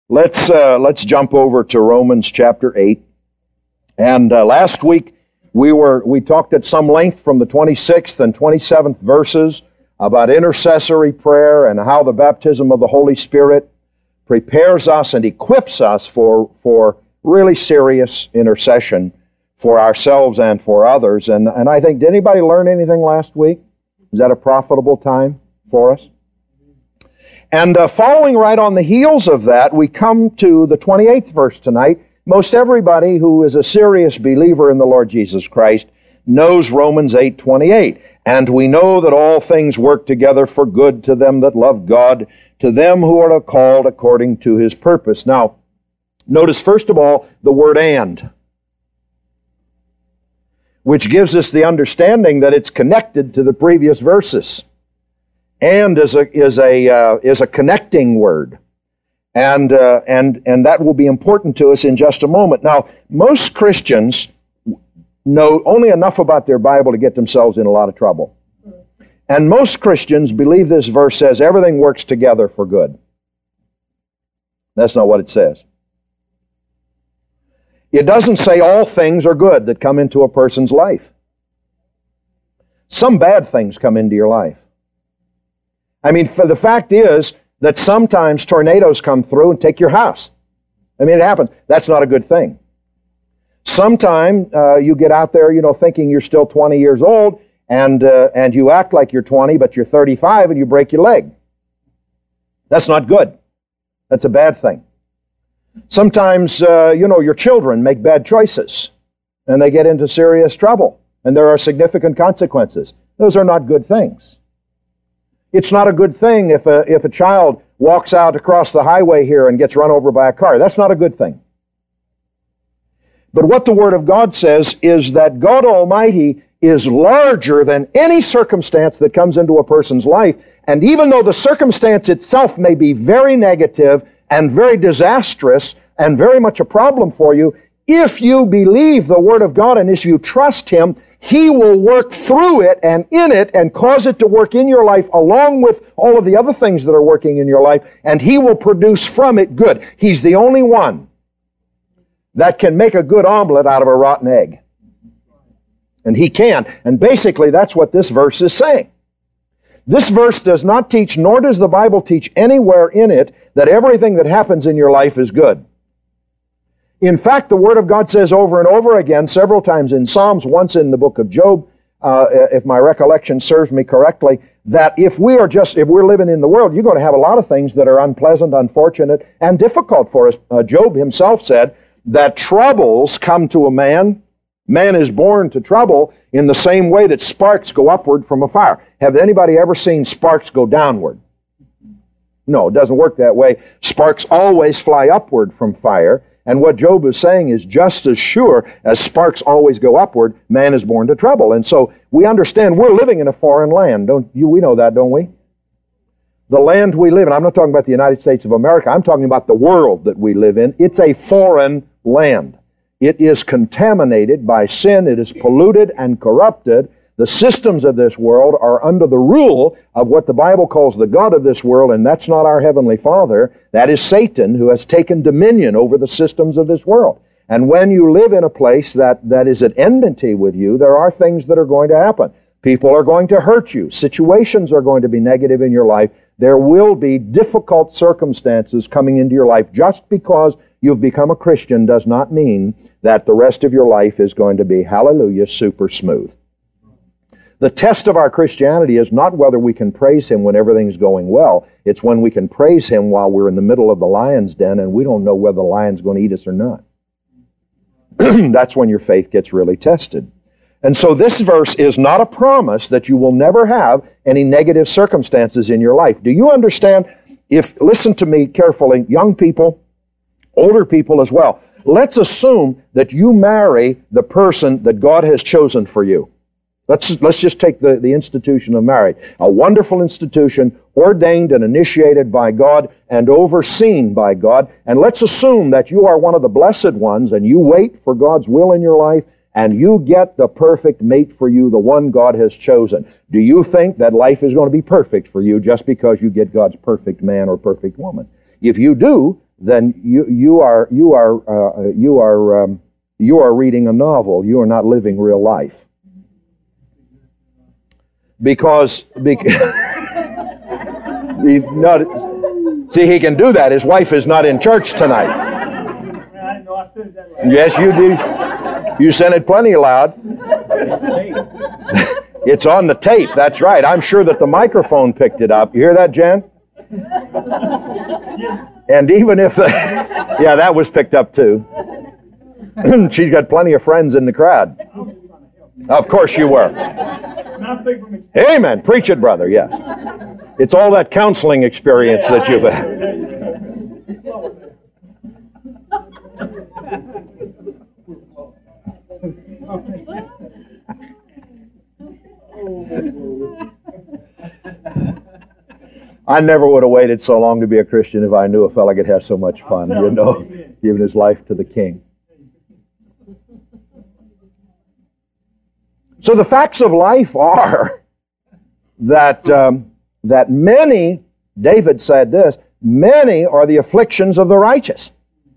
Let's jump over to Romans chapter 8. And last week we talked at some length from the 26th and 27th verses about intercessory prayer and how the baptism of the Holy Spirit prepares us and equips us for really serious intercession for ourselves and for others. And I think, did anybody learn anything last week? Was that a profitable time for us? And following right on the heels of that, we come to the 28th verse tonight. Most everybody who is a serious believer in the Lord Jesus Christ knows Romans 8:28. And we know that all things work together for good to them that love God, to them who are called according to His purpose. Now, notice first of all the word "and," which gives us the understanding that it's connected to the previous verses. And is a connecting word, and that will be important to us in just a moment. Now, most Christians know only enough about their Bible to get themselves in a lot of trouble, and most Christians believe this verse says everything works together for good. That's not what it says. It doesn't say all things are good that come into a person's life. Some bad things come into your life. I mean, the fact is that sometimes tornadoes come through and take your house. I mean, it happens. That's not a good thing. Sometime you get out there, thinking you're still 20 years old, and you act like you're 20, but you're 35, and you break your leg. That's not good. That's a bad thing. Sometimes, your children make bad choices, and they get into serious trouble, and there are significant consequences. Those are not good things. It's not a good thing if a child walks out across the highway here and gets run over by a car. That's not a good thing. But what the Word of God says is that God Almighty is larger than any circumstance that comes into a person's life. And even though the circumstance itself may be very negative and very disastrous and very much a problem for you, if you believe the Word of God and if you trust Him, He will work through it and in it and cause it to work in your life along with all of the other things that are working in your life, and He will produce from it good. He's the only one that can make a good omelet out of a rotten egg. And He can. And basically that's what this verse is saying. This verse does not teach, nor does the Bible teach anywhere in it, that everything that happens in your life is good. In fact, the Word of God says over and over again, several times in Psalms, once in the book of Job, if my recollection serves me correctly, that if we're living in the world, you're going to have a lot of things that are unpleasant, unfortunate, and difficult for us. Job himself said that troubles come to a man. Man is born to trouble in the same way that sparks go upward from a fire. Have anybody ever seen sparks go downward? No, it doesn't work that way. Sparks always fly upward from fire. And what Job is saying is just as sure as sparks always go upward, man is born to trouble. And so we understand we're living in a foreign land. We know that, don't we? The land we live in, I'm not talking about the United States of America, I'm talking about the world that we live in. It's a foreign land. It is contaminated by sin. It is polluted and corrupted. The systems of this world are under the rule of what the Bible calls the God of this world, and that's not our Heavenly Father. That is Satan, who has taken dominion over the systems of this world. And when you live in a place that is at enmity with you, there are things that are going to happen. People are going to hurt you. Situations are going to be negative in your life. There will be difficult circumstances coming into your life. Just because you've become a Christian does not mean that the rest of your life is going to be, hallelujah, super smooth. The test of our Christianity is not whether we can praise Him when everything's going well. It's when we can praise Him while we're in the middle of the lion's den and we don't know whether the lion's going to eat us or not. That's when your faith gets really tested. And so this verse is not a promise that you will never have any negative circumstances in your life. Do you understand? Listen to me carefully, young people, older people as well. Let's assume that you marry the person that God has chosen for you. Let's just take the institution of marriage. A wonderful institution, ordained and initiated by God and overseen by God. And let's assume that you are one of the blessed ones and you wait for God's will in your life and you get the perfect mate for you, the one God has chosen. Do you think that life is going to be perfect for you just because you get God's perfect man or perfect woman? If you do, then you are reading a novel. You are not living real life. Because see, he can do that. His wife is not in church tonight. Yes, you do. You sent it plenty loud. It's on the tape. That's right. I'm sure that the microphone picked it up. You hear that, Jen? And even if yeah, that was picked up too. She's got plenty of friends in the crowd. Of course you were. Amen. Preach it, brother. Yes. It's all that counseling experience that you've had. I never would have waited so long to be a Christian if I knew a fella could have so much fun, giving his life to the King. So the facts of life are that many, David said this, many are the afflictions of the righteous.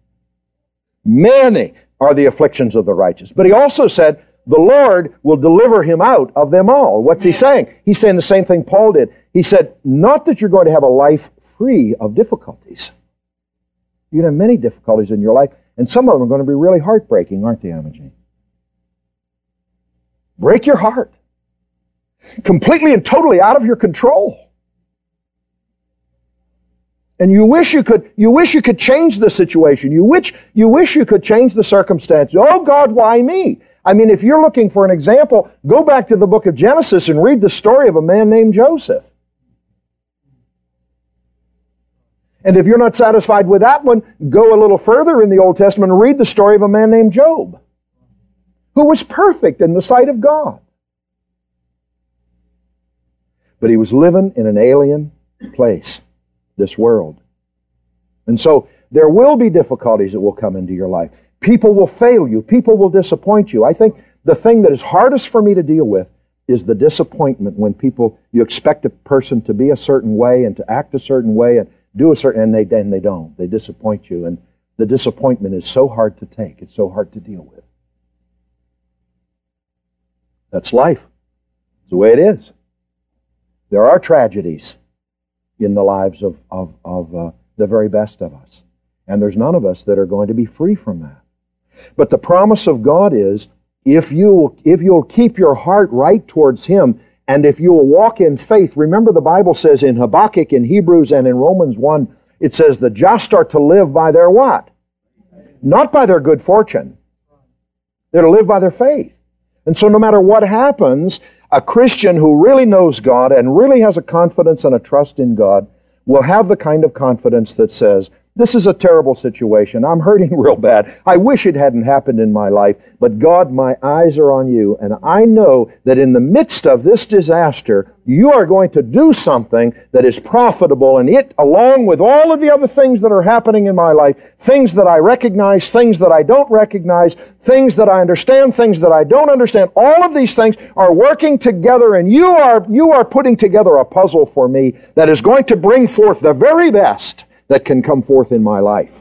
Many are the afflictions of the righteous. But he also said, the Lord will deliver him out of them all. What's he saying? He's saying the same thing Paul did. He said, not that you're going to have a life free of difficulties. You're going to have many difficulties in your life, and some of them are going to be really heartbreaking, aren't they, Imogene? Break your heart. Completely and totally out of your control. And you wish you could change the situation. You wish you could change the circumstances. Oh God, why me? I mean, if you're looking for an example, go back to the book of Genesis and read the story of a man named Joseph. And if you're not satisfied with that one, go a little further in the Old Testament and read the story of a man named Job, who was perfect in the sight of God. But he was living in an alien place, this world. And so there will be difficulties that will come into your life. People will fail you. People will disappoint you. I think the thing that is hardest for me to deal with is the disappointment when you expect a person to be a certain way and to act a certain way and do a certain, and they don't. They disappoint you. And the disappointment is so hard to take. It's so hard to deal with. That's life. It's the way it is. There are tragedies in the lives of the very best of us. And there's none of us that are going to be free from that. But the promise of God is, if you'll keep your heart right towards Him, and if you'll walk in faith, remember the Bible says in Habakkuk, in Hebrews, and in Romans 1, it says the just are to live by their what? Not by their good fortune. They're to live by their faith. And so no matter what happens, a Christian who really knows God and really has a confidence and a trust in God will have the kind of confidence that says, this is a terrible situation. I'm hurting real bad. I wish it hadn't happened in my life. But God, my eyes are on you. And I know that in the midst of this disaster, you are going to do something that is profitable. And it, along with all of the other things that are happening in my life, things that I recognize, things that I don't recognize, things that I understand, things that I don't understand, all of these things are working together. And you are putting together a puzzle for me that is going to bring forth the very best that can come forth in my life.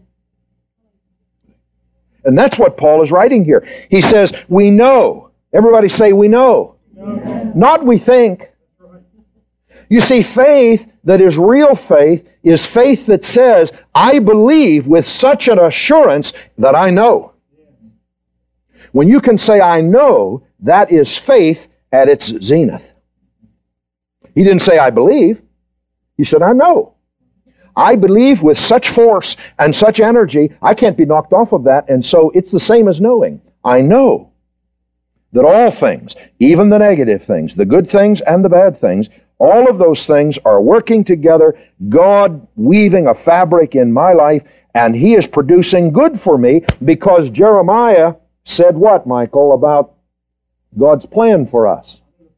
And that's what Paul is writing here. He says, we know. Everybody say, we know. No. Not we think. You see, faith that is real faith is faith that says, I believe with such an assurance that I know. When you can say, I know, that is faith at its zenith. He didn't say, I believe. He said, I know. I believe with such force and such energy, I can't be knocked off of that. And so it's the same as knowing. I know that all things, even the negative things, the good things and the bad things, all of those things are working together, God weaving a fabric in my life, and He is producing good for me, because Jeremiah said what, Michael, about God's plan for us?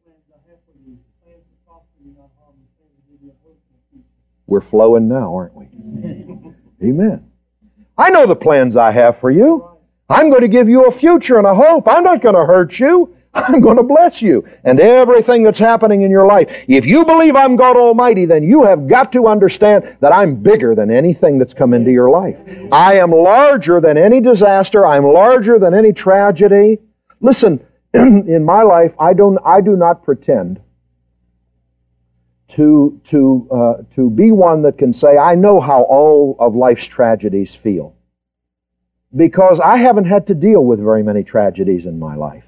We're flowing now, aren't we? Amen. I know the plans I have for you. I'm going to give you a future and a hope. I'm not going to hurt you. I'm going to bless you and everything that's happening in your life. If you believe I'm God Almighty, then you have got to understand that I'm bigger than anything that's come into your life. I am larger than any disaster. I'm larger than any tragedy. Listen, in my life, I do not pretend to be one that can say, I know how all of life's tragedies feel. Because I haven't had to deal with very many tragedies in my life.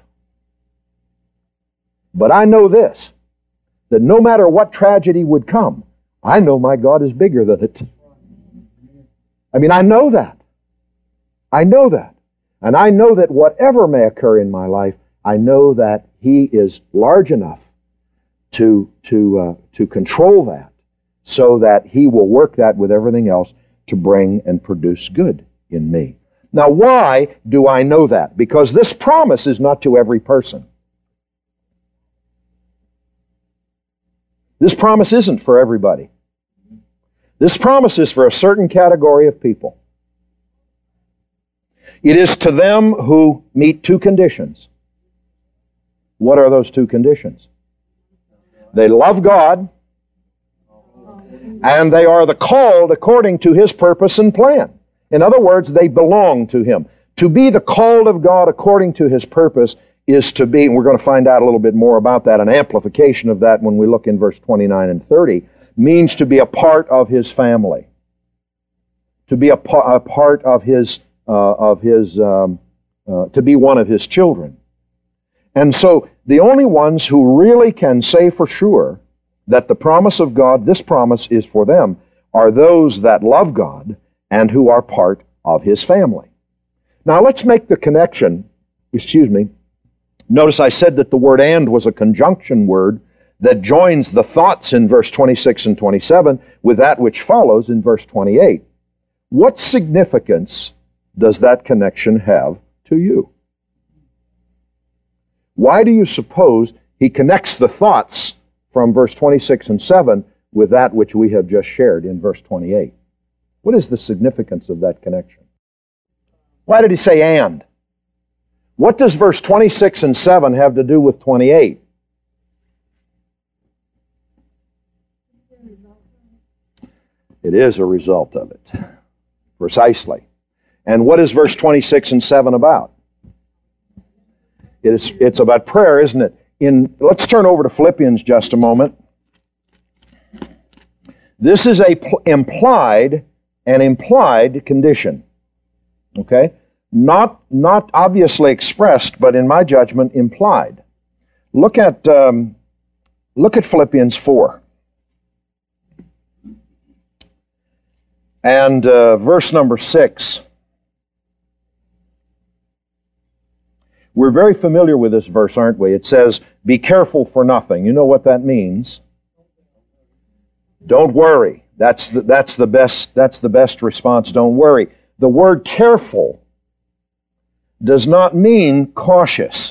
But I know this, that no matter what tragedy would come, I know my God is bigger than it. I mean, I know that. I know that. And I know that whatever may occur in my life, I know that He is large enough to control that, so that He will work that with everything else to bring and produce good in me. Now, why do I know that? Because this promise is not to every person. This promise isn't for everybody. This promise is for a certain category of people. It is to them who meet two conditions. What are those two conditions? They love God, and they are the called according to His purpose and plan. In other words, they belong to Him. To be the called of God according to His purpose is to be, and we're going to find out a little bit more about that, an amplification of that when we look in verse 29 and 30, means to be a part of His family. To be a part of His, to be one of His children. And so the only ones who really can say for sure that the promise of God, this promise is for them, are those that love God and who are part of His family. Now let's make the connection, Notice I said that the word "and" was a conjunction word that joins the thoughts in verse 26 and 27 with that which follows in verse 28. What significance does that connection have to you? Why do you suppose he connects the thoughts from verse 26 and 7 with that which we have just shared in verse 28? What is the significance of that connection? Why did he say "and"? What does verse 26 and 7 have to do with 28? It is a result of it. Precisely. And what is verse 26 and 7 about? It's about prayer, isn't it? Let's turn over to Philippians just a moment. This is an implied condition. Okay? Not obviously expressed, but in my judgment, implied. Look at Philippians 4. And verse number 6. We're very familiar with this verse, aren't we? It says, "Be careful for nothing." You know what that means? Don't worry. That's the best response. Don't worry. The word "careful" does not mean cautious.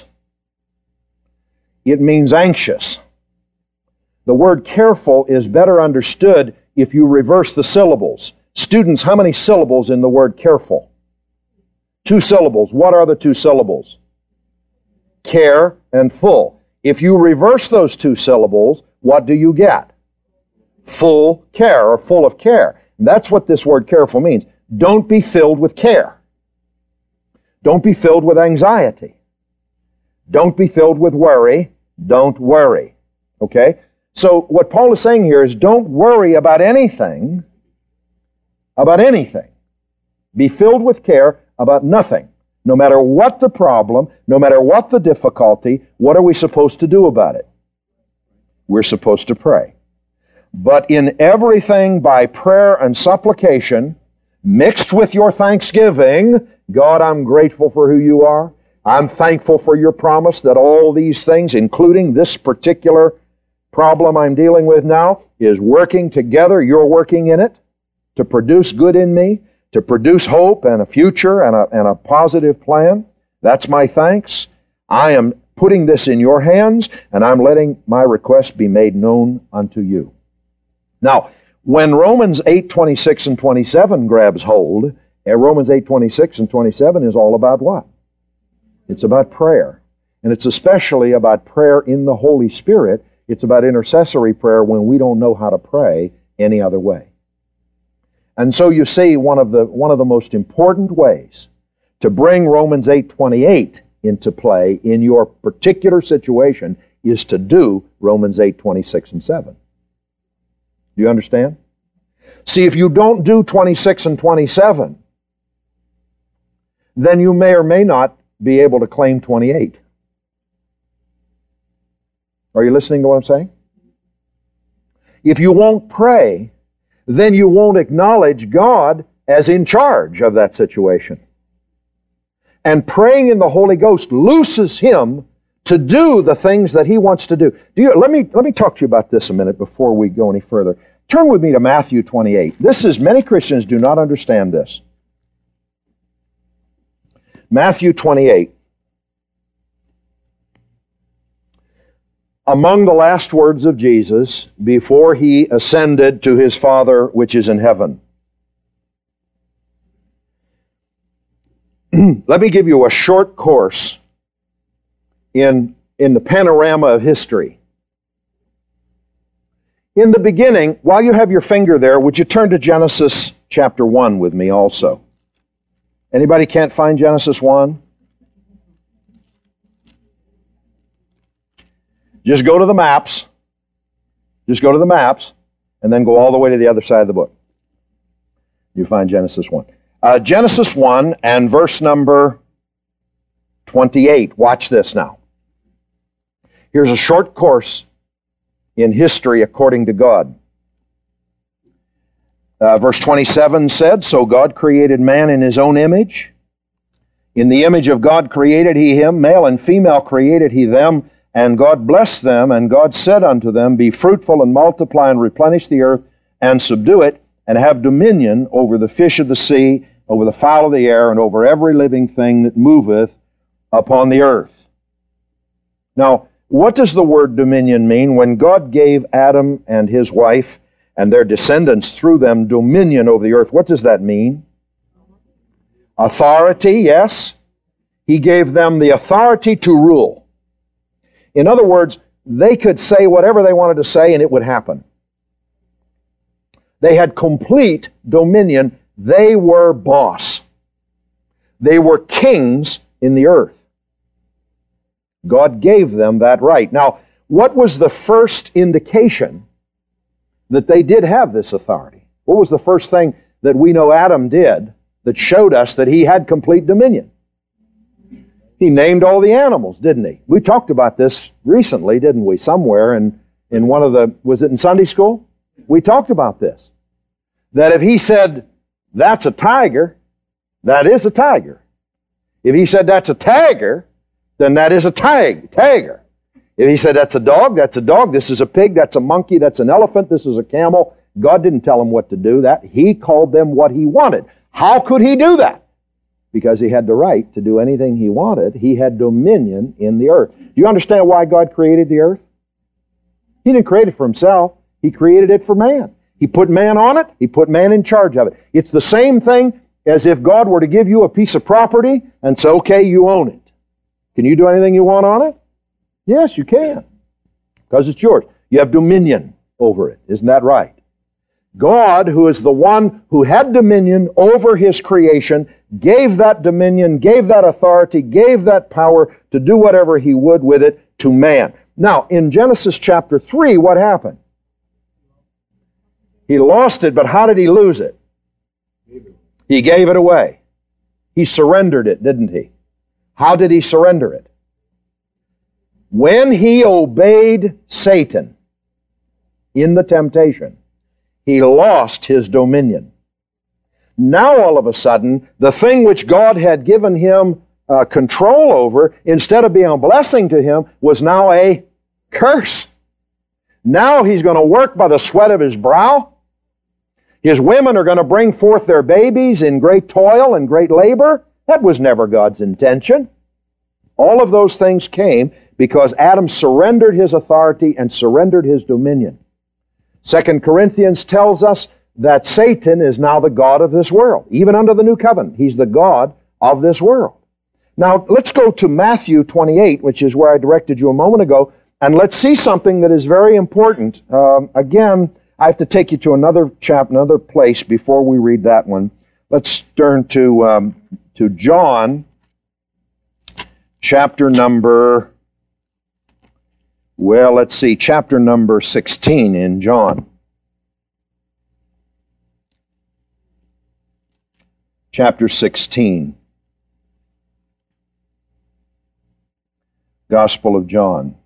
It means anxious. The word "careful" is better understood if you reverse the syllables. Students, how many syllables in the word "careful"? 2 syllables. What are the 2 syllables? Care and full. If you reverse those 2 syllables, what do you get? Full care, or full of care. And that's what this word "careful" means. Don't be filled with care. Don't be filled with anxiety. Don't be filled with worry. Don't worry. Okay? So what Paul is saying here is don't worry about anything. About anything. Be filled with care about nothing. No matter what the problem, no matter what the difficulty, what are we supposed to do about it? We're supposed to pray. But in everything by prayer and supplication, mixed with your thanksgiving, God, I'm grateful for who you are. I'm thankful for your promise that all these things, including this particular problem I'm dealing with now, is working together. You're working in it to produce good in me, to produce hope and a future and a positive plan. That's my thanks. I am putting this in your hands, and I'm letting my request be made known unto you. Now, when Romans 8:26 and 27 grabs hold, Romans 8:26 and 27 is all about what? It's about prayer. And it's especially about prayer in the Holy Spirit. It's about intercessory prayer when we don't know how to pray any other way. And so you see, one of the most important ways to bring Romans 8:28 into play in your particular situation is to do Romans 8:26 and 7. Do you understand? See, if you don't do 26 and 27, then you may or may not be able to claim 28. Are you listening to what I'm saying? If you won't pray, then you won't acknowledge God as in charge of that situation. And praying in the Holy Ghost looses Him to do the things that He wants to do. Let me talk to you about this a minute before we go any further. Turn with me to Matthew 28. Many Christians do not understand this. Matthew 28. Among the last words of Jesus before He ascended to His Father which is in heaven. Let me give you a short course in the panorama of history. In the beginning, while you have your finger there, would you turn to Genesis chapter 1 with me also? Anybody can't find Genesis 1? Just go to the maps. Just go to the maps, and then go all the way to the other side of the book. You find Genesis 1. Genesis 1 and verse number 28. Watch this now. Here's a short course in history according to God. Verse 27 said, "So God created man in His own image. In the image of God created He him, male and female created He them. And God blessed them, and God said unto them, Be fruitful and multiply and replenish the earth and subdue it, and have dominion over the fish of the sea, over the fowl of the air, and over every living thing that moveth upon the earth." Now, what does the word dominion mean? When God gave Adam and his wife and their descendants through them dominion over the earth, what does that mean? Authority, yes. He gave them the authority to rule. In other words, they could say whatever they wanted to say and it would happen. They had complete dominion. They were boss. They were kings in the earth. God gave them that right. Now, what was the first indication that they did have this authority? What was the first thing that we know Adam did that showed us that he had complete dominion? He named all the animals, didn't he? We talked about this recently, didn't we? Somewhere in one of the, was it in Sunday school? We talked about this. That if he said, that's a tiger, that is a tiger. If he said that's a tiger, then that is a tiger. If he said that's a dog, this is a pig, that's a monkey, that's an elephant, this is a camel. God didn't tell him what to do. That He called them what He wanted. How could He do that? Because He had the right to do anything He wanted. He had dominion in the earth. Do you understand why God created the earth? He didn't create it for Himself. He created it for man. He put man on it. He put man in charge of it. It's the same thing as if God were to give you a piece of property and say, okay, you own it. Can you do anything you want on it? Yes, you can. Because it's yours. You have dominion over it. Isn't that right? God, who is the one who had dominion over His creation, gave that dominion, gave that authority, gave that power to do whatever He would with it to man. Now, in Genesis chapter 3, what happened? He lost it, but how did he lose it? He gave it away. He surrendered it, didn't he? How did he surrender it? When he obeyed Satan in the temptation, he lost his dominion. Now all of a sudden, the thing which God had given him control over, instead of being a blessing to him, was now a curse. Now he's going to work by the sweat of his brow. His women are going to bring forth their babies in great toil and great labor. That was never God's intention. All of those things came because Adam surrendered his authority and surrendered his dominion. 2 Corinthians tells us that Satan is now the god of this world. Even under the new covenant, he's the god of this world. Now, let's go to Matthew 28, which is where I directed you a moment ago, and let's see something that is very important. Again, I have to take you to another another place before we read that one. Let's turn to John, chapter number, chapter number 16 in John. Chapter 16. Gospel of John.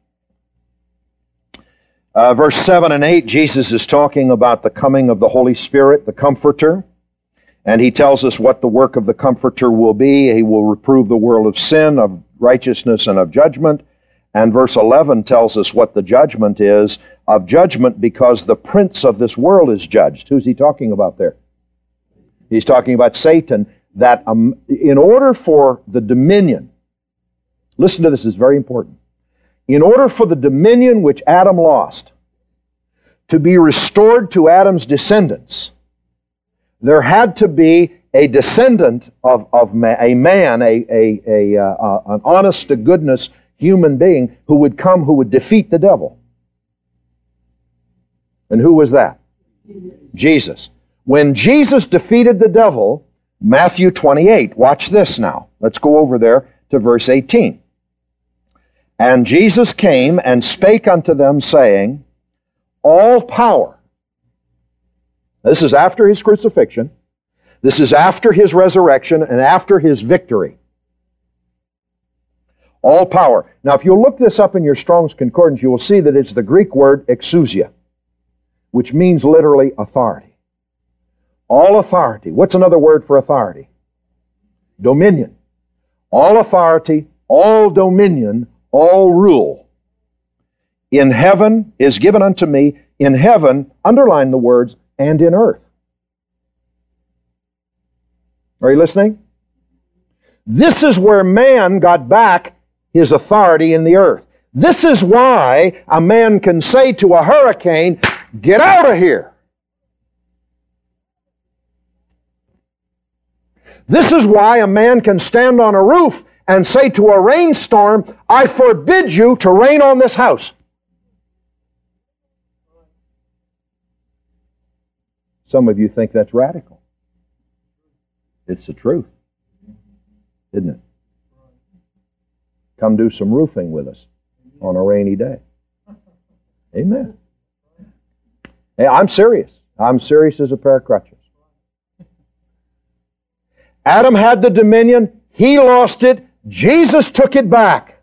Verse 7 and 8, Jesus is talking about the coming of the Holy Spirit, the Comforter. And he tells us what the work of the Comforter will be. He will reprove the world of sin, of righteousness, and of judgment. And verse 11 tells us what the judgment is, of judgment because the prince of this world is judged. Who's he talking about there? He's talking about Satan, that in order for the dominion, listen to this, it's very important. In order for the dominion which Adam lost to be restored to Adam's descendants, there had to be a descendant of a man, an honest-to-goodness human being who would come, who would defeat the devil. And who was that? Jesus. When Jesus defeated the devil, Matthew 28, watch this now. Let's go over there to verse 18. And Jesus came and spake unto them, saying, all power. This is after his crucifixion. This is after his resurrection and after his victory. All power. Now, if you'll look this up in your Strong's Concordance, you will see that it's the Greek word exousia, which means literally authority. All authority. What's another word for authority? Dominion. All authority, all dominion, all rule in heaven is given unto me. In heaven, underline the words, and in earth. Are you listening? This is where man got back his authority in the earth. This is why a man can say to a hurricane, get out of here. This is why a man can stand on a roof and say to a rainstorm, I forbid you to rain on this house. Some of you think that's radical. It's the truth, isn't it? Come do some roofing with us on a rainy day. Amen. Hey, I'm serious. I'm serious as a pair of crutches. Adam had the dominion. He lost it. Jesus took it back.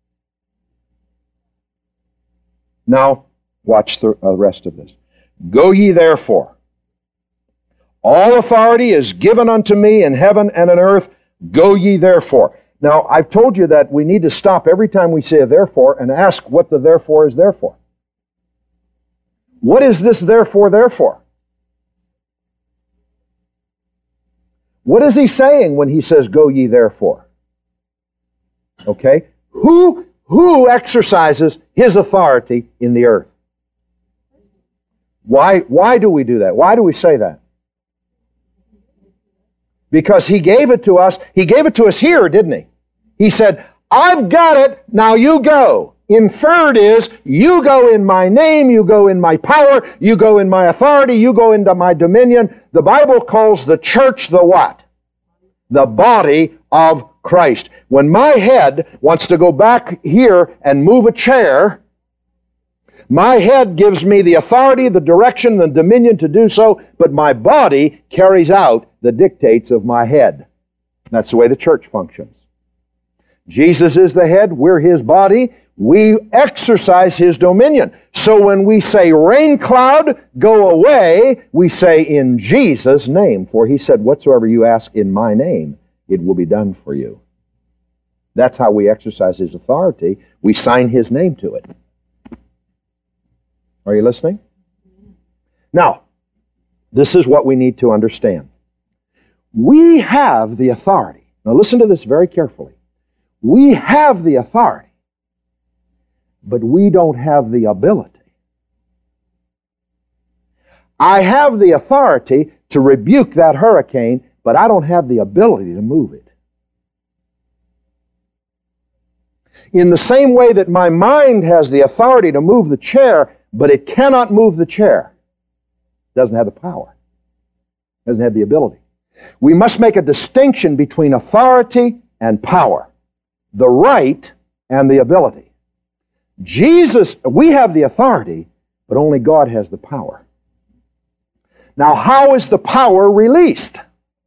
Now, watch the rest of this. Go ye therefore. All authority is given unto me in heaven and in earth. Go ye therefore. Now, I've told you that we need to stop every time we say a therefore and ask what the therefore is there for. What is this therefore there for? What is he saying when he says, go ye therefore? Okay? Who exercises his authority in the earth? Why do we do that? Why do we say that? Because he gave it to us. He gave it to us here, didn't he? He said, I've got it, now you go. Inferred is, you go in my name, you go in my power, you go in my authority, you go into my dominion. The Bible calls the church the what? The body of Christ. When my head wants to go back here and move a chair, my head gives me the authority, the direction, the dominion to do so, but my body carries out the dictates of my head. That's the way the church functions. Jesus is the head, we're his body, we exercise his dominion. So when we say, rain cloud, go away, we say, in Jesus' name. For he said, whatsoever you ask in my name, it will be done for you. That's how we exercise his authority. We sign his name to it. Are you listening? Now, this is what we need to understand. We have the authority. Now listen to this very carefully. We have the authority, but we don't have the ability. I have the authority to rebuke that hurricane, but I don't have the ability to move it. In the same way that my mind has the authority to move the chair, but it cannot move the chair. It doesn't have the power. It doesn't have the ability. We must make a distinction between authority and power, the right and the ability. Jesus, we have the authority, but only God has the power. Now, how is the power released?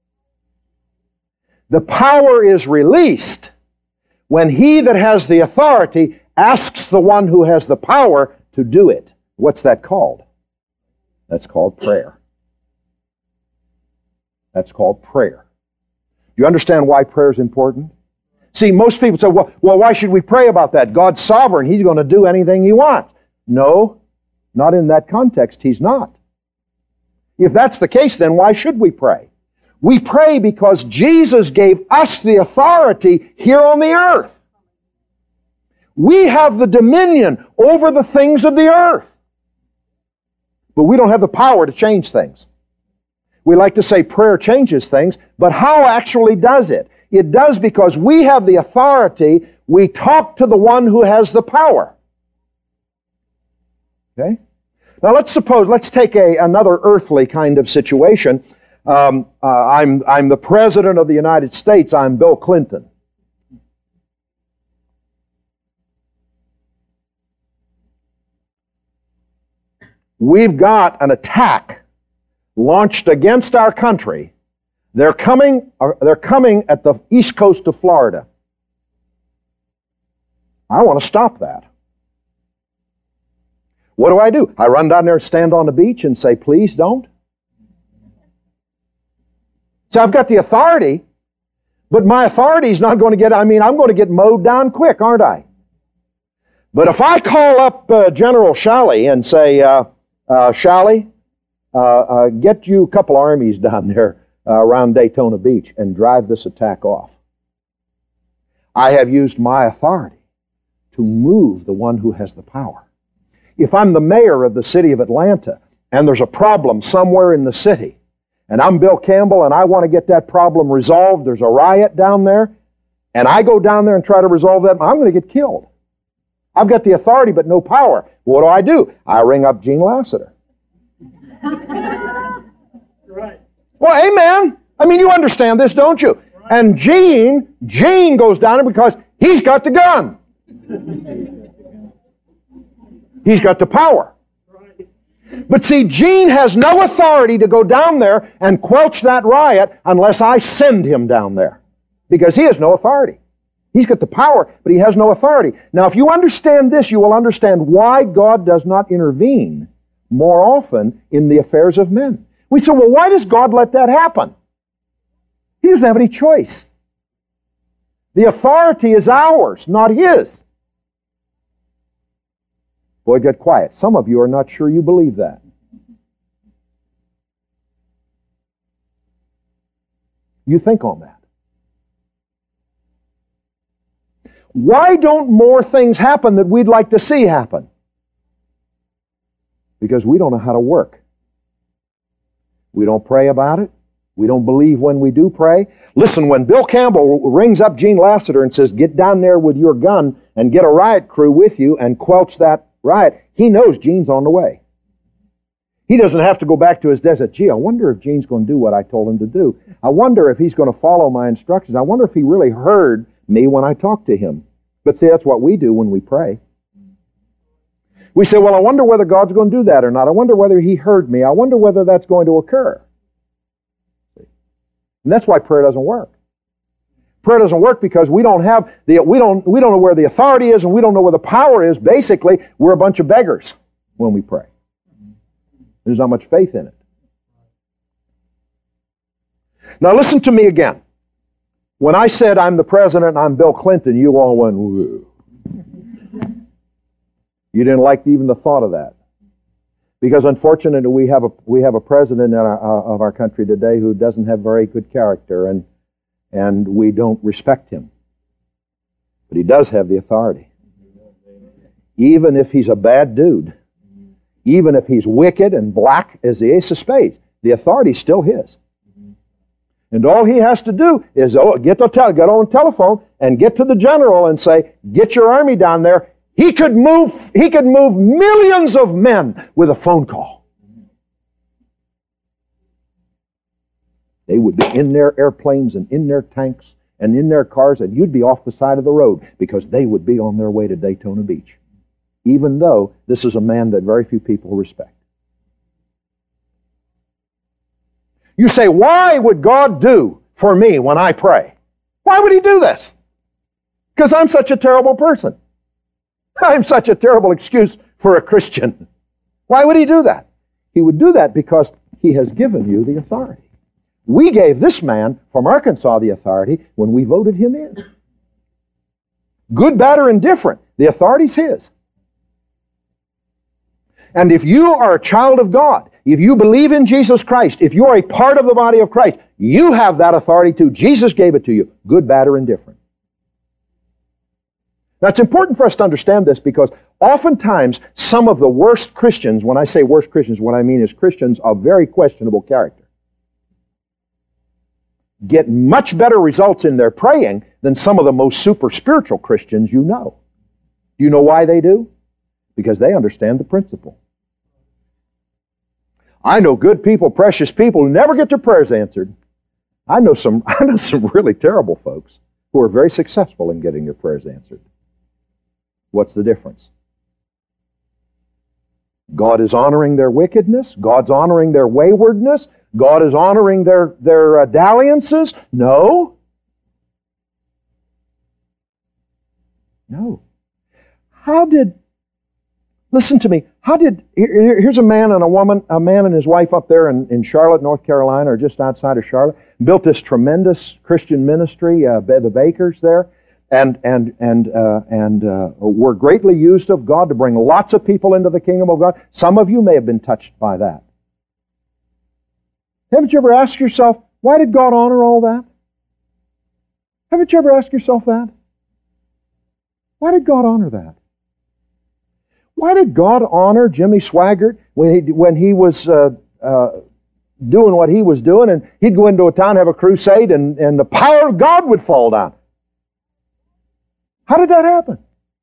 The power is released when he that has the authority asks the one who has the power to do it. What's that called? That's called prayer. That's called prayer. Do you understand why prayer is important? See, most people say, well, why should we pray about that? God's sovereign. He's going to do anything He wants. No, not in that context. He's not. If that's the case, then why should we pray? We pray because Jesus gave us the authority here on the earth. We have the dominion over the things of the earth. But we don't have the power to change things. We like to say prayer changes things, but how actually does it? It does because we have the authority. We talk to the one who has the power. Okay? Now let's take another earthly kind of situation. I'm the President of the United States. I'm Bill Clinton. We've got an attack launched against our country. They're coming at the east coast of Florida. I want to stop that. What do? I run down there and stand on the beach and say, please don't? So I've got the authority, but my authority is not going to get, I'm going to get mowed down quick, aren't I? But if I call up General Shalley and say, Shalley, get you a couple armies down there around Daytona Beach and drive this attack off. I have used my authority to move the one who has the power. If I'm the mayor of the city of Atlanta and there's a problem somewhere in the city, and I'm Bill Campbell and I want to get that problem resolved, there's a riot down there, and I go down there and try to resolve that, I'm going to get killed. I've got the authority but no power. What do? I ring up Gene Lassiter. Right. Well, amen. You understand this, don't you? Right. And Gene goes down there because he's got the gun. He's got the power. Right. But see, Gene has no authority to go down there and quelch that riot unless I send him down there. Because he has no authority. He's got the power, but he has no authority. Now, if you understand this, you will understand why God does not intervene more often in the affairs of men. We say, well, why does God let that happen? He doesn't have any choice. The authority is ours, not His. Boy, get quiet. Some of you are not sure you believe that. You think on that. Why don't more things happen that we'd like to see happen? Because we don't know how to work. We don't pray about it. We don't believe when we do pray. Listen, when Bill Campbell rings up Gene Lassiter and says, get down there with your gun and get a riot crew with you and quelch that riot, he knows Gene's on the way. He doesn't have to go back to his desert. Gee, I wonder if Gene's going to do what I told him to do. I wonder if he's going to follow my instructions. I wonder if he really heard me when I talked to him. But see, that's what we do when we pray. We say, well, I wonder whether God's going to do that or not. I wonder whether He heard me. I wonder whether that's going to occur. And that's why prayer doesn't work. Prayer doesn't work because we don't know where the authority is and we don't know where the power is. Basically, we're a bunch of beggars when we pray. There's not much faith in it. Now listen to me again. When I said I'm the president and I'm Bill Clinton, you all went, woo. You didn't like even the thought of that. Because unfortunately, we have a president of our country today who doesn't have very good character, and we don't respect him. But he does have the authority. Even if he's a bad dude, even if he's wicked and black as the ace of spades, the authority is still his. And all he has to do is get on the telephone and get to the general and say, get your army down there. He could move millions of men with a phone call. They would be in their airplanes and in their tanks and in their cars, and you'd be off the side of the road because they would be on their way to Daytona Beach, even though this is a man that very few people respect. You say, why would God do for me when I pray? Why would He do this? Because I'm such a terrible person. I'm such a terrible excuse for a Christian. Why would He do that? He would do that because He has given you the authority. We gave this man from Arkansas the authority when we voted him in. Good, bad, or indifferent, the authority's his. And if you are a child of God, if you believe in Jesus Christ, if you are a part of the body of Christ, you have that authority too. Jesus gave it to you, good, bad, or indifferent. Now, it's important for us to understand this because oftentimes some of the worst Christians, when I say worst Christians, what I mean is Christians of very questionable character, get much better results in their praying than some of the most super spiritual Christians you know. Do you know why they do? Because they understand the principle. I know good people, precious people who never get their prayers answered. I know some really terrible folks who are very successful in getting their prayers answered. What's the difference? God is honoring their wickedness. God's honoring their waywardness. God is honoring their dalliances. No. No. Listen to me, here's a man and a woman, a man and his wife up there in Charlotte, North Carolina, or just outside of Charlotte, built this tremendous Christian ministry, the Bakers there, and were greatly used of God to bring lots of people into the kingdom of God. Some of you may have been touched by that. Haven't you ever asked yourself, why did God honor all that? Haven't you ever asked yourself that? Why did God honor that? Why did God honor Jimmy Swaggart when he was doing what he was doing, and he'd go into a town, have a crusade, and the power of God would fall down? How did that happen?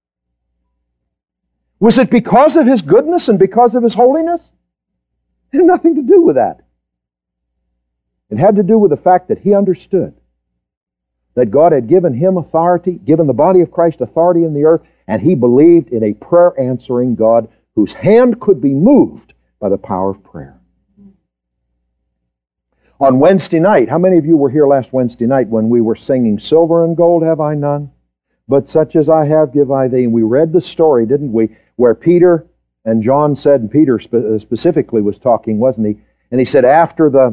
Was it because of His goodness and because of His holiness? It had nothing to do with that. It had to do with the fact that he understood that God had given him authority, given the body of Christ authority in the earth, and he believed in a prayer-answering God whose hand could be moved by the power of prayer. On Wednesday night, how many of you were here last Wednesday night when we were singing, "Silver and gold have I none, but such as I have give I thee"? And we read the story, didn't we, where Peter and John said, and Peter specifically was talking, wasn't he? And he said, after the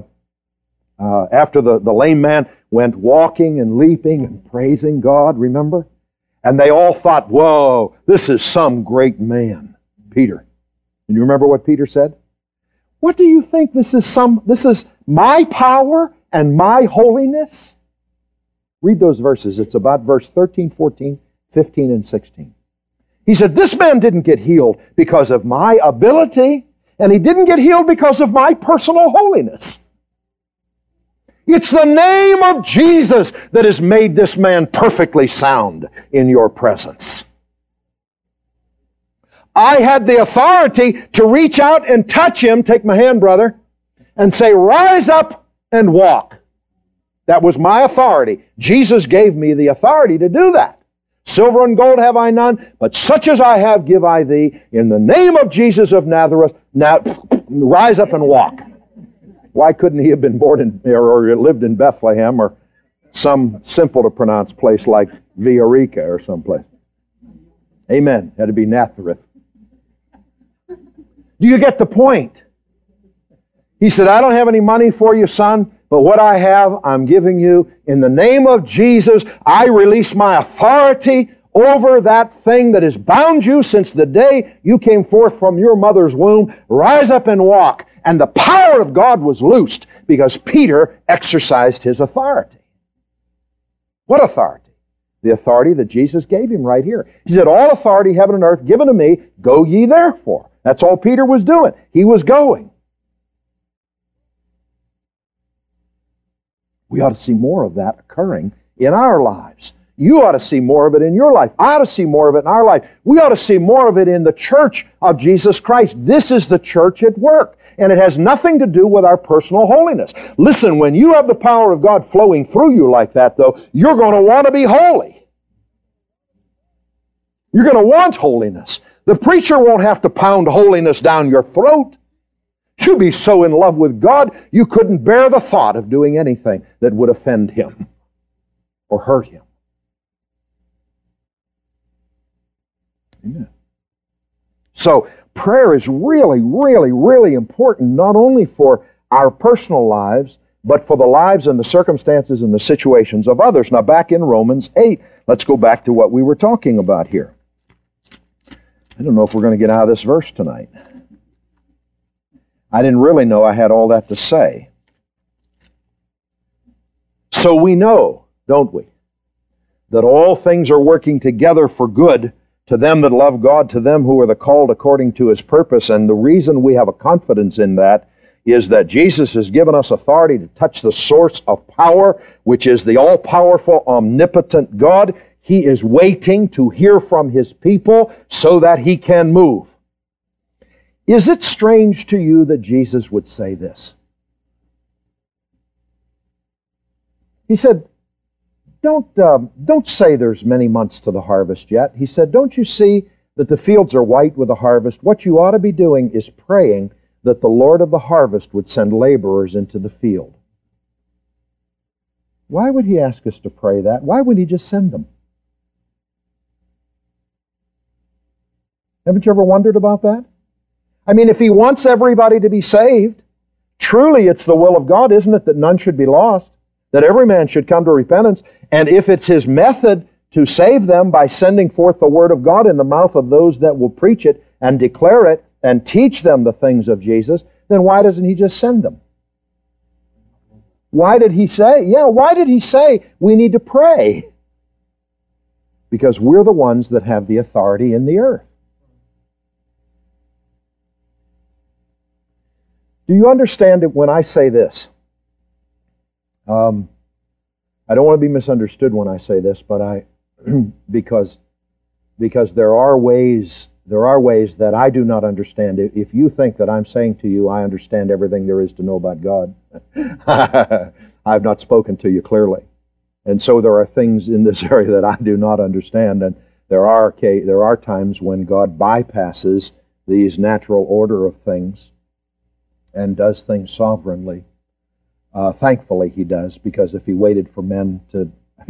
lame man went walking and leaping and praising God, remember? And they all thought, whoa, this is some great man, Peter. And you remember what Peter said? What do you think this is my power and my holiness? Read those verses. It's about verse 13, 14, 15, and 16. He said, this man didn't get healed because of my ability, and he didn't get healed because of my personal holiness. It's the name of Jesus that has made this man perfectly sound in your presence. I had the authority to reach out and touch him, take my hand, brother, and say, rise up and walk. That was my authority. Jesus gave me the authority to do that. Silver and gold have I none, but such as I have give I thee. In the name of Jesus of Nazareth, now rise up and walk. Why couldn't he have been born in, or lived in Bethlehem or some simple to pronounce place like Villarica or someplace? Amen. Had to be Nazareth. Do you get the point? He said, I don't have any money for you, son, but what I have, I'm giving you. In the name of Jesus, I release my authority over that thing that has bound you since the day you came forth from your mother's womb. Rise up and walk. And the power of God was loosed because Peter exercised his authority. What authority? The authority that Jesus gave him right here. He said, all authority, heaven and earth, given to me, go ye therefore. That's all Peter was doing. He was going. We ought to see more of that occurring in our lives. You ought to see more of it in your life. I ought to see more of it in our life. We ought to see more of it in the church of Jesus Christ. This is the church at work. And it has nothing to do with our personal holiness. Listen, when you have the power of God flowing through you like that, though, you're going to want to be holy. You're going to want holiness. The preacher won't have to pound holiness down your throat. You'll be so in love with God, you couldn't bear the thought of doing anything that would offend Him or hurt Him. Amen. So, prayer is really, really, really important, not only for our personal lives, but for the lives and the circumstances and the situations of others. Now, back in Romans 8, let's go back to what we were talking about here. I don't know if we're going to get out of this verse tonight. I didn't really know I had all that to say. So we know, don't we, that all things are working together for good to them that love God, to them who are the called according to His purpose. And the reason we have a confidence in that is that Jesus has given us authority to touch the source of power, which is the all-powerful, omnipotent God. He is waiting to hear from His people so that He can move. Is it strange to you that Jesus would say this? He said, Don't say there's many months to the harvest yet. He said, don't you see that the fields are white with the harvest? What you ought to be doing is praying that the Lord of the harvest would send laborers into the field. Why would He ask us to pray that? Why would He just send them? Haven't you ever wondered about that? I mean, if He wants everybody to be saved, truly it's the will of God, isn't it, that none should be lost, that every man should come to repentance. And if it's His method to save them by sending forth the Word of God in the mouth of those that will preach it and declare it and teach them the things of Jesus, then why doesn't He just send them? Why did He say we need to pray? Because we're the ones that have the authority in the earth. Do you understand it when I say this? I don't want to be misunderstood when I say this, but because there are ways that I do not understand. If you think that I'm saying to you, I understand everything there is to know about God, I've not spoken to you clearly. And so there are things in this area that I do not understand, and there are times when God bypasses these natural order of things and does things sovereignly. Thankfully He does, because if He waited for men to,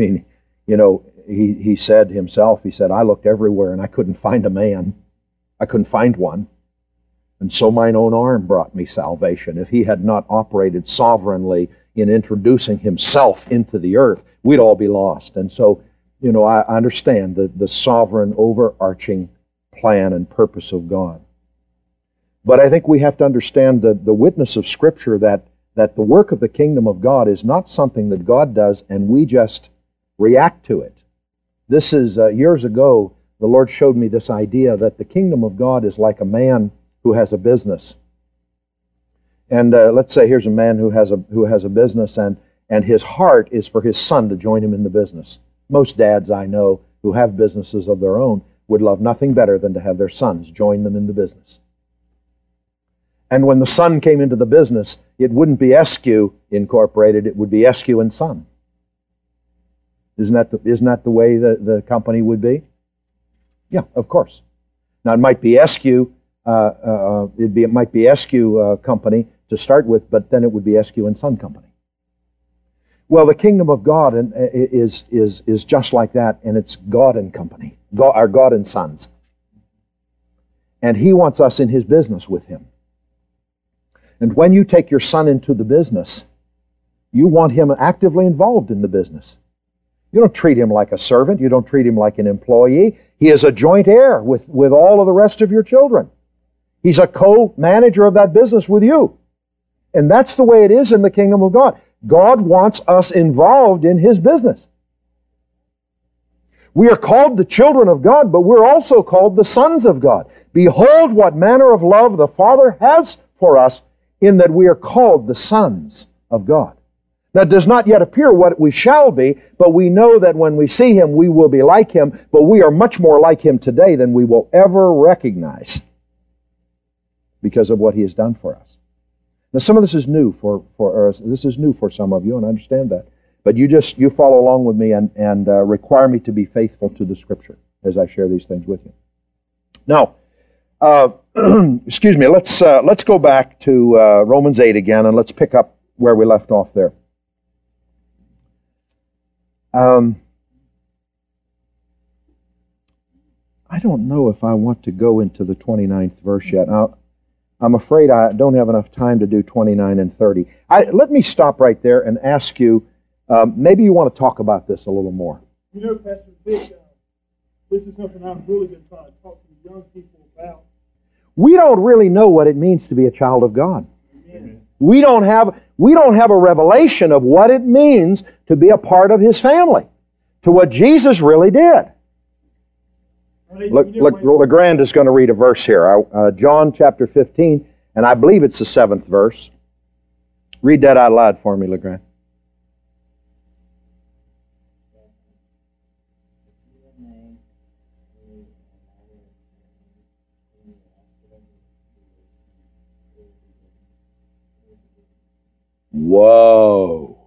He said Himself, He said, I looked everywhere and I couldn't find a man. I couldn't find one. And so mine own arm brought me salvation. If He had not operated sovereignly in introducing Himself into the earth, we'd all be lost. And so, I understand the sovereign, overarching plan and purpose of God. But I think we have to understand the witness of Scripture that the work of the kingdom of God is not something that God does and we just react to it. This is, years ago, the Lord showed me this idea that the kingdom of God is like a man who has a business. And let's say here's a man who has a business, and his heart is for his son to join him in the business. Most dads I know who have businesses of their own would love nothing better than to have their sons join them in the business. And when the son came into the business, it wouldn't be Eskew Incorporated, it would be Eskew and Son. Isn't that the way the company would be? Yeah, of course. Now it might be Eskew, it might be Eskew Company to start with, but then it would be Eskew and Son Company. Well, the kingdom of God is just like that, and it's God and Company, our God and Sons. And He wants us in His business with Him. And when you take your son into the business, you want him actively involved in the business. You don't treat him like a servant. You don't treat him like an employee. He is a joint heir with all of the rest of your children. He's a co-manager of that business with you. And that's the way it is in the kingdom of God. God wants us involved in His business. We are called the children of God, but we're also called the sons of God. Behold what manner of love the Father has for us, in that we are called the sons of God. Now, it does not yet appear what we shall be, but we know that when we see Him, we will be like Him, but we are much more like Him today than we will ever recognize because of what He has done for us. Now, some of this is new this is new for some of you, and I understand that. But you follow along with me and require me to be faithful to the Scripture as I share these things with you. Now, excuse me, let's go back to Romans 8 again, and let's pick up where we left off there. I don't know if I want to go into the 29th verse yet. Now, I'm afraid I don't have enough time to do 29 and 30. Let me stop right there and ask you, maybe you want to talk about this a little more. You know, Pastor Vic, this is something I've really been trying to talk to the young people about. We don't really know what it means to be a child of God. Amen. We don't have a revelation of what it means to be a part of His family, to what Jesus really did. Look, LeGrand is going to read a verse here. John chapter 15, and I believe it's the 7th verse. Read that out loud for me, LeGrand. Whoa.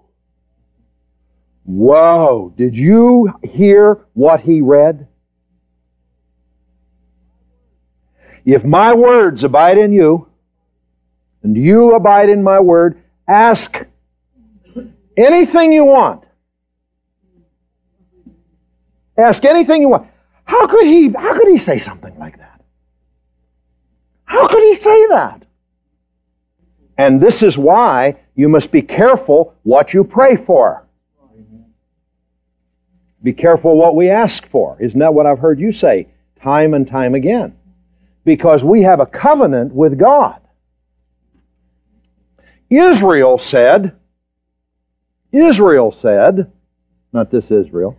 Whoa. Did you hear what he read? If my words abide in you, and you abide in my word, ask anything you want. Ask anything you want. How could he say something like that? How could he say that? And this is why you must be careful what you pray for. Be careful what we ask for. Isn't that what I've heard you say time and time again? Because we have a covenant with God. Israel said, not this Israel,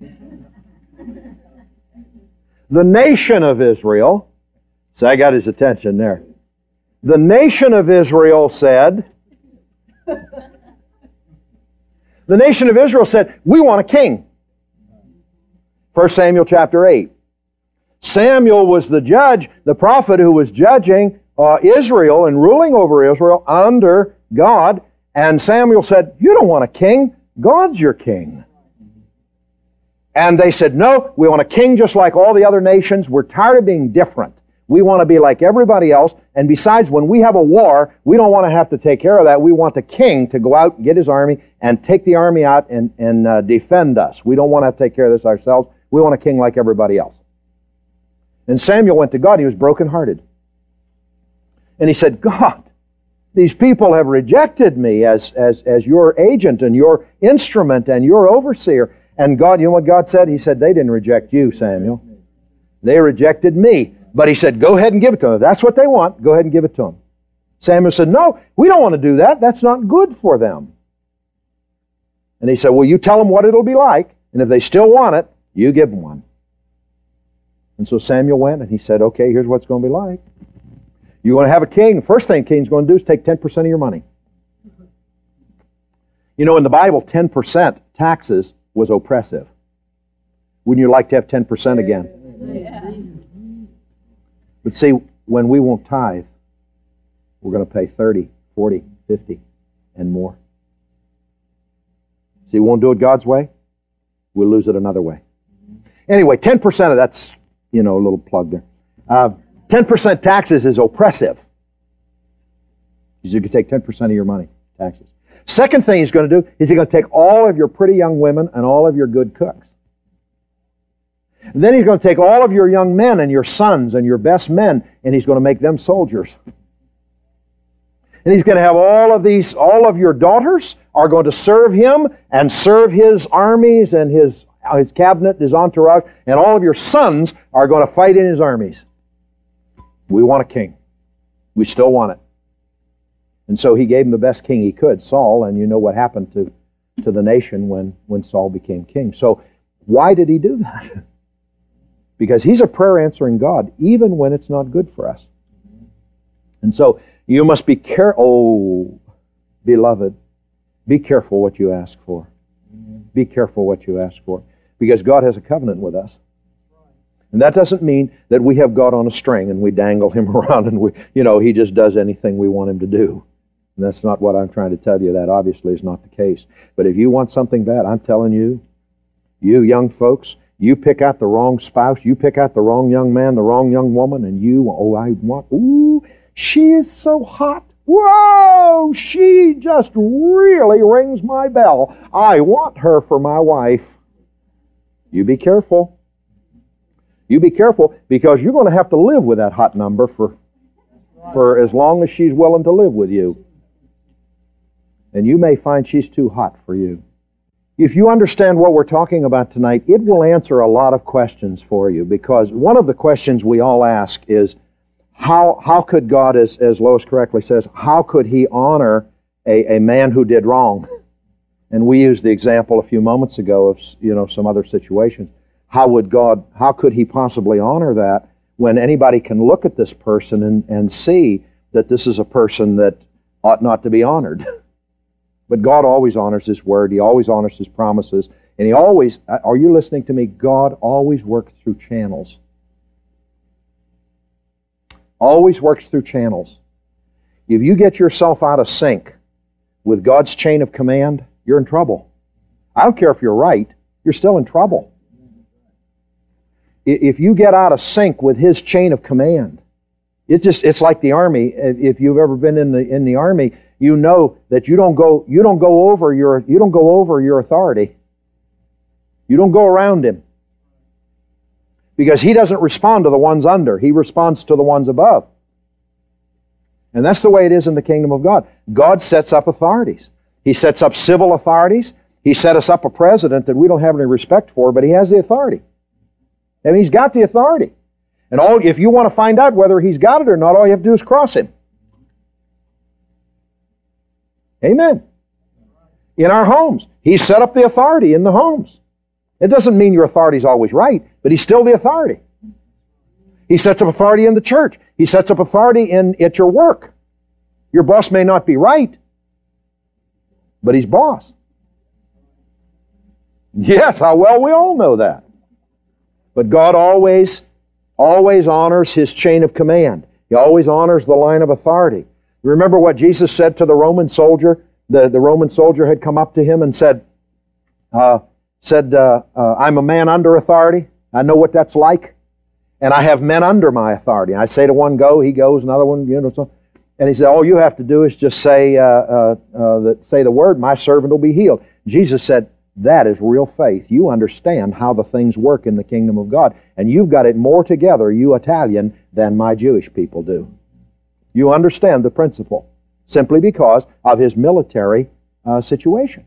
the nation of Israel, so I got his attention there. The nation of Israel said, we want a king. 1 Samuel chapter 8. Samuel was the judge, the prophet who was judging Israel and ruling over Israel under God. And Samuel said, you don't want a king. God's your king. And they said, no, we want a king just like all the other nations. We're tired of being different. We want to be like everybody else. And besides, when we have a war, we don't want to have to take care of that. We want the king to go out and get his army and take the army out and defend us. We don't want to have to take care of this ourselves. We want a king like everybody else. And Samuel went to God, and he was brokenhearted. And he said, God, these people have rejected me as your agent and your instrument and your overseer. And God, you know what God said? He said, they didn't reject you, Samuel. They rejected me. But he said, go ahead and give it to them. If that's what they want, go ahead and give it to them. Samuel said, no, we don't want to do that. That's not good for them. And he said, well, you tell them what it'll be like, and if they still want it, you give them one. And so Samuel went and he said, okay, here's what it's going to be like. You want to have a king, the first thing a king's going to do is take 10% of your money. You know, in the Bible, 10% taxes was oppressive. Wouldn't you like to have 10% again? Yeah. But see, when we won't tithe, we're going to pay 30, 40, 50, and more. See, we won't do it God's way, we'll lose it another way. Anyway, 10% of that's, a little plug there. 10% taxes is oppressive. You can take 10% of your money, taxes. Second thing he's going to do is he's going to take all of your pretty young women and all of your good cooks. And then he's going to take all of your young men and your sons and your best men, and he's going to make them soldiers. And he's going to have all of your daughters are going to serve him and serve his armies and his cabinet, his entourage, and all of your sons are going to fight in his armies. We want a king. We still want it. And so he gave him the best king he could, Saul, and you know what happened to the nation when Saul became king. So why did he do that? Because he's a prayer-answering God, even when it's not good for us. And so you must be careful, beloved, Be careful what you ask for. Be careful what you ask for. Because God has a covenant with us. And that doesn't mean that we have God on a string and we dangle Him around and He just does anything we want Him to do. And that's not what I'm trying to tell you. That obviously is not the case. But if you want something bad, I'm telling you, you young folks, you pick out the wrong spouse, you pick out the wrong young man, the wrong young woman, and she is so hot. Whoa, she just really rings my bell. I want her for my wife. You be careful. You be careful, because you're going to have to live with that hot number for as long as she's willing to live with you. And you may find she's too hot for you. If you understand what we're talking about tonight, it will answer a lot of questions for you, because one of the questions we all ask is, how could God, as Lois correctly says, how could He honor a man who did wrong? And we used the example a few moments ago of some other situations. How could He possibly honor that when anybody can look at this person and see that this is a person that ought not to be honored? But God always honors His Word. He always honors His promises. And He always, are you listening to me? God always works through channels. Always works through channels. If you get yourself out of sync with God's chain of command, you're in trouble. I don't care if you're right, you're still in trouble. If you get out of sync with His chain of command, it's like the Army. If you've ever been in the Army, you know that you don't go over your authority. You don't go around him. Because he doesn't respond to the ones under. He responds to the ones above. And that's the way it is in the kingdom of God. God sets up authorities. He sets up civil authorities. He set us up a president that we don't have any respect for, but he has the authority. I mean, he's got the authority. And if you want to find out whether he's got it or not, all you have to do is cross him. Amen. In our homes, He set up the authority in the homes. It doesn't mean your authority is always right, but He's still the authority. He sets up authority in the church. He sets up authority at your work. Your boss may not be right, but he's boss. Yes, how well we all know that. But God always honors His chain of command. He always honors the line of authority. Remember what Jesus said to the Roman soldier? The Roman soldier had come up to Him and said, I'm a man under authority. I know what that's like. And I have men under my authority. I say to one, go, he goes, another one, so. And He said, all you have to do is just say the word, my servant will be healed. Jesus said, that is real faith. You understand how the things work in the kingdom of God. And you've got it more together, you Italian, than my Jewish people do. You understand the principle simply because of His military situation.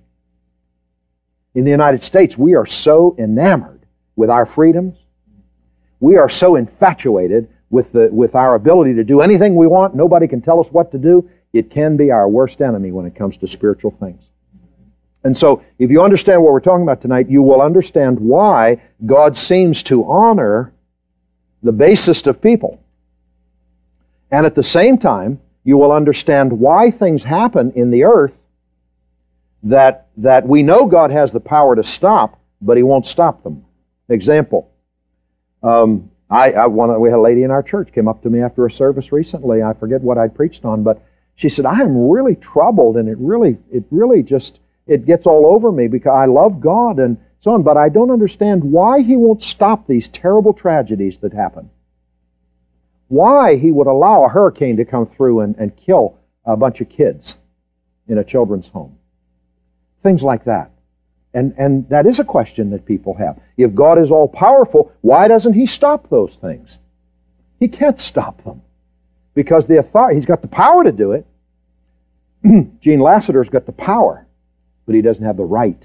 In the United States, we are so enamored with our freedoms. We are so infatuated with our ability to do anything we want. Nobody can tell us what to do. It can be our worst enemy when it comes to spiritual things. And so, if you understand what we're talking about tonight, you will understand why God seems to honor the basest of people. And at the same time, you will understand why things happen in the earth that we know God has the power to stop, but He won't stop them. Example, we had a lady in our church came up to me after a service recently. I forget what I preached on, but she said, I am really troubled, and it really just gets all over me because I love God and so on, but I don't understand why He won't stop these terrible tragedies that happen. Why He would allow a hurricane to come through and kill a bunch of kids in a children's home. Things like that. And that is a question that people have. If God is all-powerful, why doesn't He stop those things? He can't stop them. Because He's got the power to do it. Gene Lassiter's got the power, but he doesn't have the right.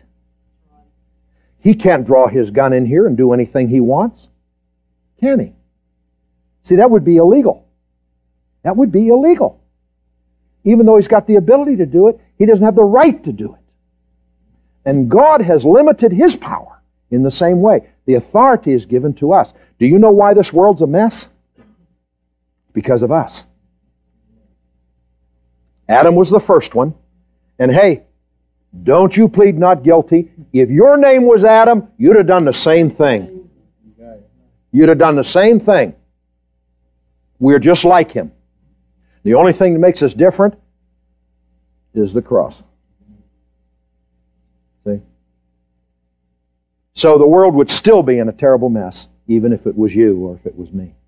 He can't draw his gun in here and do anything he wants, can he? See, that would be illegal. That would be illegal. Even though he's got the ability to do it, he doesn't have the right to do it. And God has limited His power in the same way. The authority is given to us. Do you know why this world's a mess? Because of us. Adam was the first one. And hey, Don't you plead not guilty. If your name was Adam, you'd have done the same thing. You'd have done the same thing. We're just like him. The only thing that makes us different is the cross. See? So the world would still be in a terrible mess, even if it was you or if it was me.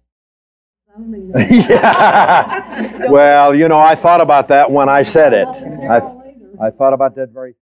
Yeah. Well, you know, I thought about that when I said it. I thought about that very